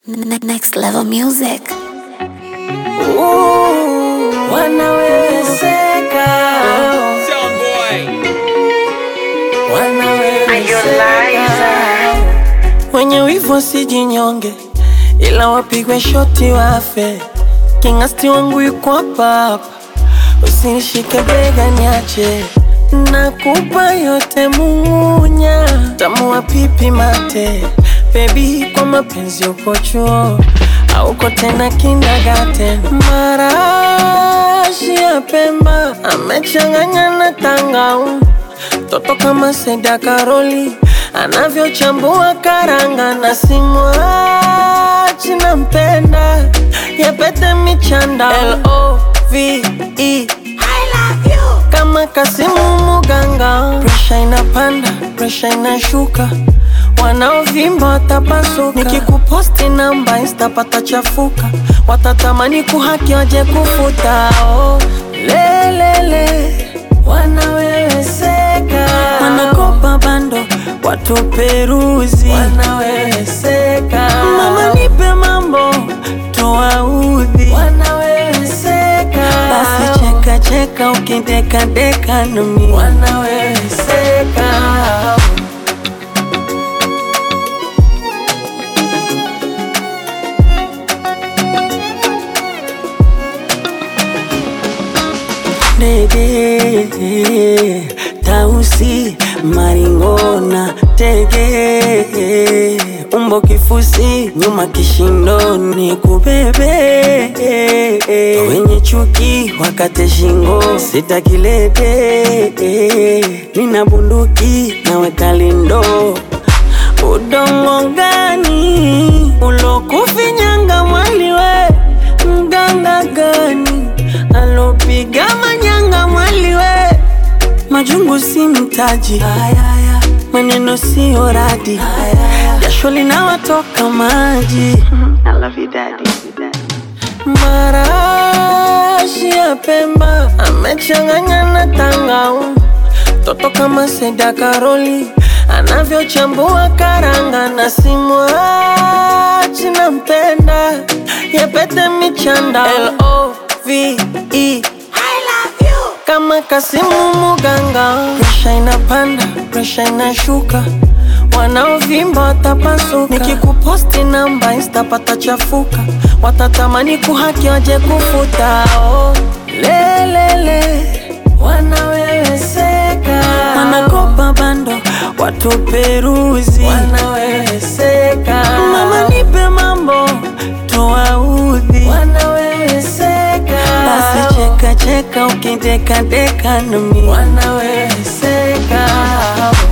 Next level music. Wanawezeka, wanawezeka. Wenye wivu wasijinyonge, ila wapigwe shoti wafe. Kingasti wangu yuko hapa, usinishike bega niache. Nakupa yote munya, tamu wa pipi mate. Baby, kwa mapenzi uko chuo, hauko tena kindergarten. Marashi ya Pemba amechanganya na tangauzi, toto kama Seda Karoli anavyochambua karanga. Na simwachi nampenda, yapete michanda. L-O-V-E, I love you, kama Kasimu Muganga. Presha inapanda, presha inashuka, wanaovimba watapasuka. Nikikuposti namba Insta patachafuka, watatamani kuhaki waje kufuta. Oh, lelele, wanawezeka. Wanakopa bando watu peruzi, wanawezeka. Mama nipe mambo tuwaudhi, wanawezeka. Basi cheka cheka ukideka deka nami, wanawezeka. Nege, tausi, maringona, tege, umbo kifusi, nyuma kishindoni kubebe. Wenye chuki wakate shingo, sitakilete. Nina bunduki naweka lindo. Udongo gani ulokufinyanga mwaliwe? Mganga gani alopiga manyanga mwaliwe? Majungu si mtaji, maneno si oradi, jasho linawatoka maji. I love you daddy. Marashi ya Pemba amechanganya na tangauzi, toto kama Seda Karoli anavyochambua karanga. Na simwachi nampenda, yapete michanda. L-O-V-E, I love you, kama Kasimu Muganga. Presha inapanda, presha inashuka, wanaovimba watapasuka. Nikikuposti namba Insta patachafuka, watatamani kuhaki waje kufuta. Oh, lelele, wanawezeka. Wanakopa bando watu peruzi, wanawezeka. Mama nipe mambo tuwaudhi, wanawezeka. Basi cheka cheka ukideka deka nami, wanawezeka.